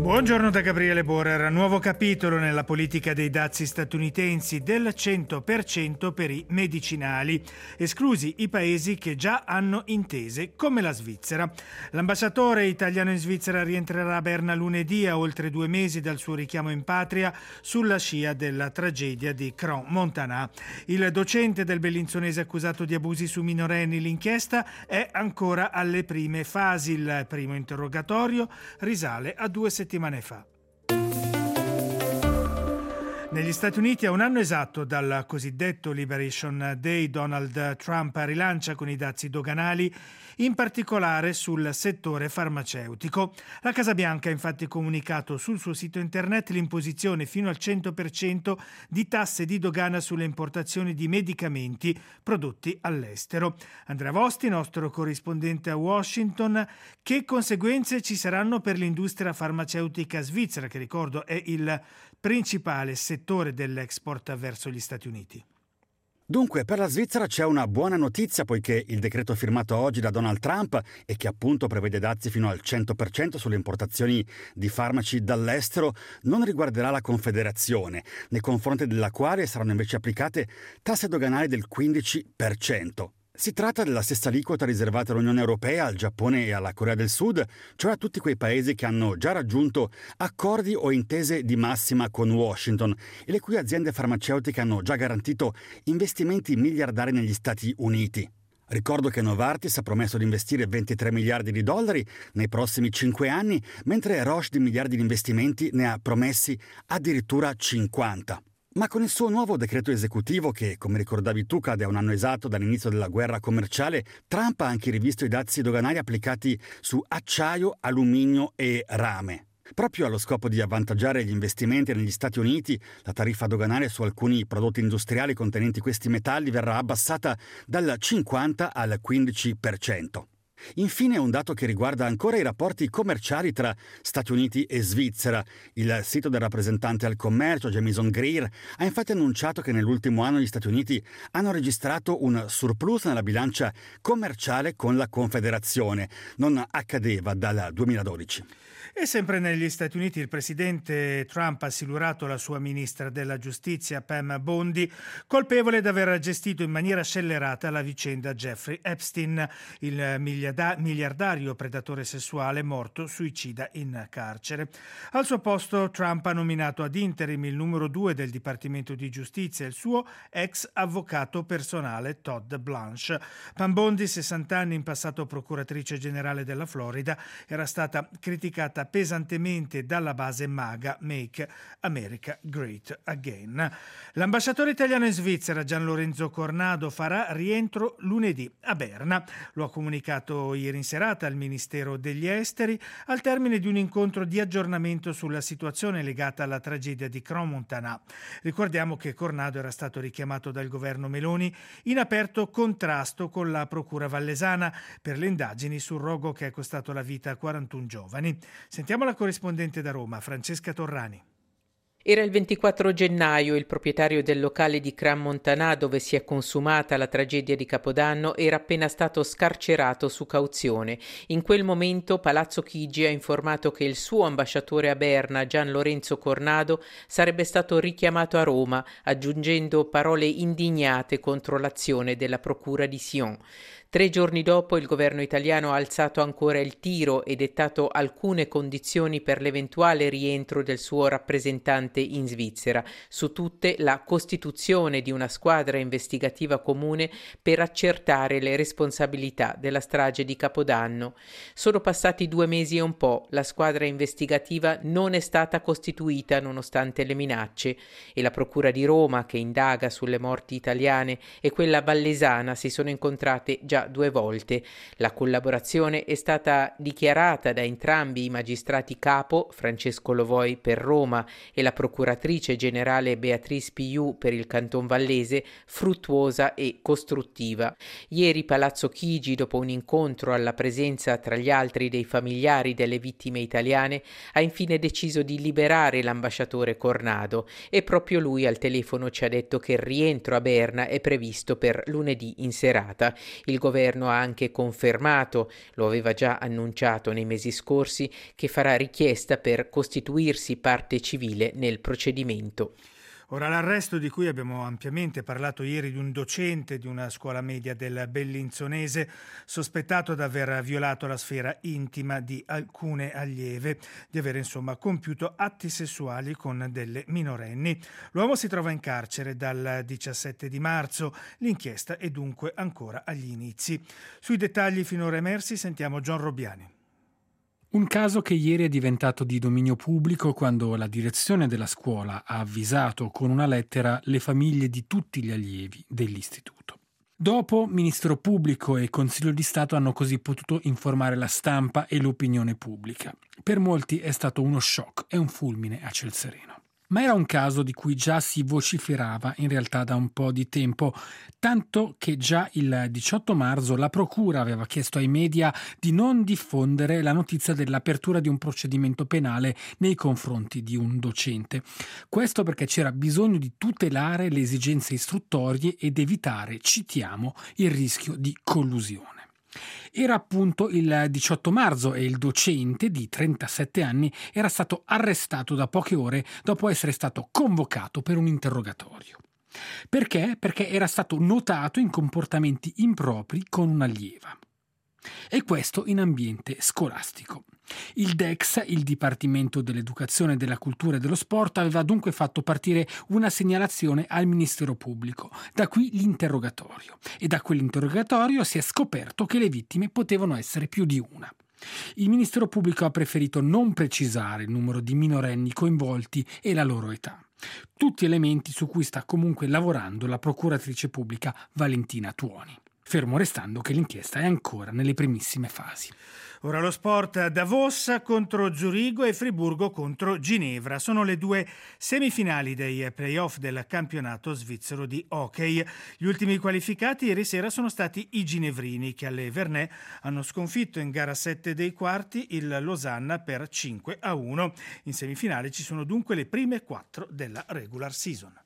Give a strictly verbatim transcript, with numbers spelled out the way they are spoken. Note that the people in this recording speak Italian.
Buongiorno da Gabriele Borer. Nuovo capitolo nella politica dei dazi statunitensi del cento per cento per i medicinali, esclusi i paesi che già hanno intese, come la Svizzera. L'ambasciatore italiano in Svizzera rientrerà a Berna lunedì, a oltre due mesi dal suo richiamo in patria, sulla scia della tragedia di Crans-Montana. Il docente del Bellinzonese accusato di abusi su minorenni, l'inchiesta è ancora alle prime fasi. Il primo interrogatorio risale a due settimane fa. Negli Stati Uniti, a un anno esatto dal cosiddetto Liberation Day, Donald Trump rilancia con i dazi doganali, in particolare sul settore farmaceutico. La Casa Bianca ha infatti comunicato sul suo sito internet l'imposizione fino al cento per cento di tasse di dogana sulle importazioni di medicamenti prodotti all'estero. Andrea Vosti, nostro corrispondente a Washington, che conseguenze ci saranno per l'industria farmaceutica svizzera, che ricordo è il principale settore dell'export verso gli Stati Uniti? Dunque, per la Svizzera c'è una buona notizia, poiché il decreto firmato oggi da Donald Trump e che appunto prevede dazi fino al cento per cento sulle importazioni di farmaci dall'estero non riguarderà la Confederazione, nei confronti della quale saranno invece applicate tasse doganali del quindici per cento. Si tratta della stessa aliquota riservata all'Unione Europea, al Giappone e alla Corea del Sud, cioè a tutti quei paesi che hanno già raggiunto accordi o intese di massima con Washington e le cui aziende farmaceutiche hanno già garantito investimenti miliardari negli Stati Uniti. Ricordo che Novartis ha promesso di investire ventitré miliardi di dollari nei prossimi cinque anni, mentre Roche di miliardi di investimenti ne ha promessi addirittura cinquanta. Ma con il suo nuovo decreto esecutivo, che, come ricordavi tu, cade a un anno esatto dall'inizio della guerra commerciale, Trump ha anche rivisto i dazi doganali applicati su acciaio, alluminio e rame. Proprio allo scopo di avvantaggiare gli investimenti negli Stati Uniti, la tariffa doganale su alcuni prodotti industriali contenenti questi metalli verrà abbassata dal cinquanta al quindici per cento. Infine, un dato che riguarda ancora i rapporti commerciali tra Stati Uniti e Svizzera. Il sito del rappresentante al commercio, Jamison Greer, ha infatti annunciato che nell'ultimo anno gli Stati Uniti hanno registrato un surplus nella bilancia commerciale con la Confederazione. Non accadeva dal duemiladodici. E sempre negli Stati Uniti il presidente Trump ha silurato la sua ministra della giustizia Pam Bondi, colpevole di aver gestito in maniera scellerata la vicenda Jeffrey Epstein, il miliardario predatore sessuale morto suicida in carcere. Al suo posto Trump ha nominato ad interim il numero due del Dipartimento di Giustizia, il suo ex avvocato personale Todd Blanche. Pam Bondi, sessanta anni, in passato procuratrice generale della Florida, era stata criticata pesantemente dalla base MAGA, Make America Great Again. L'ambasciatore italiano in Svizzera Gian Lorenzo Cornado farà rientro lunedì a Berna. Lo ha comunicato ieri in serata al Ministero degli Esteri al termine di un incontro di aggiornamento sulla situazione legata alla tragedia di Crans-Montana. Ricordiamo che Cornado era stato richiamato dal governo Meloni in aperto contrasto con la procura vallesana per le indagini sul rogo che è costato la vita a quarantuno giovani. Sentiamo la corrispondente da Roma, Francesca Torrani. Era il ventiquattro gennaio, il proprietario del locale di Crans-Montana dove si è consumata la tragedia di Capodanno era appena stato scarcerato su cauzione. In quel momento Palazzo Chigi ha informato che il suo ambasciatore a Berna, Gian Lorenzo Cornado, sarebbe stato richiamato a Roma, aggiungendo parole indignate contro l'azione della procura di Sion. Tre giorni dopo il governo italiano ha alzato ancora il tiro e dettato alcune condizioni per l'eventuale rientro del suo rappresentante in Svizzera, su tutte la costituzione di una squadra investigativa comune per accertare le responsabilità della strage di Capodanno. Sono passati due mesi e un po', la squadra investigativa non è stata costituita nonostante le minacce e la procura di Roma, che indaga sulle morti italiane, e quella vallesana si sono incontrate già due volte. La collaborazione è stata dichiarata da entrambi i magistrati capo, Francesco Lovoi per Roma e la procuratrice generale Beatrice Più per il Canton Vallese, fruttuosa e costruttiva. Ieri Palazzo Chigi, dopo un incontro alla presenza tra gli altri dei familiari delle vittime italiane, ha infine deciso di liberare l'ambasciatore Cornado e proprio lui al telefono ci ha detto che il rientro a Berna è previsto per lunedì in serata. Il governo ha anche confermato, lo aveva già annunciato nei mesi scorsi, che farà richiesta per costituirsi parte civile nel procedimento. Ora, l'arresto di cui abbiamo ampiamente parlato ieri di un docente di una scuola media del Bellinzonese sospettato di aver violato la sfera intima di alcune allieve, di aver insomma compiuto atti sessuali con delle minorenni. L'uomo si trova in carcere dal diciassette di marzo, l'inchiesta è dunque ancora agli inizi. Sui dettagli finora emersi sentiamo John Robbiani. Un caso che ieri è diventato di dominio pubblico quando la direzione della scuola ha avvisato con una lettera le famiglie di tutti gli allievi dell'istituto. Dopo, Ministero Pubblico e Consiglio di Stato hanno così potuto informare la stampa e l'opinione pubblica. Per molti è stato uno shock e un fulmine a ciel sereno. Ma era un caso di cui già si vociferava in realtà da un po' di tempo, tanto che già il diciotto marzo la Procura aveva chiesto ai media di non diffondere la notizia dell'apertura di un procedimento penale nei confronti di un docente. Questo perché c'era bisogno di tutelare le esigenze istruttorie ed evitare, citiamo, il rischio di collusione. Era appunto il diciotto marzo e il docente di trentasette anni era stato arrestato da poche ore dopo essere stato convocato per un interrogatorio. Perché? Perché era stato notato in comportamenti impropri con un'allieva. E questo in ambiente scolastico. Il D E C S, il Dipartimento dell'Educazione, della Cultura e dello Sport, aveva dunque fatto partire una segnalazione al Ministero Pubblico. Da qui l'interrogatorio. E da quell'interrogatorio si è scoperto che le vittime potevano essere più di una. Il Ministero Pubblico ha preferito non precisare il numero di minorenni coinvolti e la loro età. Tutti elementi su cui sta comunque lavorando la procuratrice pubblica Valentina Tuoni. Fermo restando che l'inchiesta è ancora nelle primissime fasi. Ora lo sport: Davos contro Zurigo e Friburgo contro Ginevra. Sono le due semifinali dei playoff del campionato svizzero di hockey. Gli ultimi qualificati ieri sera sono stati i ginevrini, che alle Vernet hanno sconfitto in gara sette dei quarti il Losanna per cinque a uno. In semifinale ci sono dunque le prime quattro della regular season.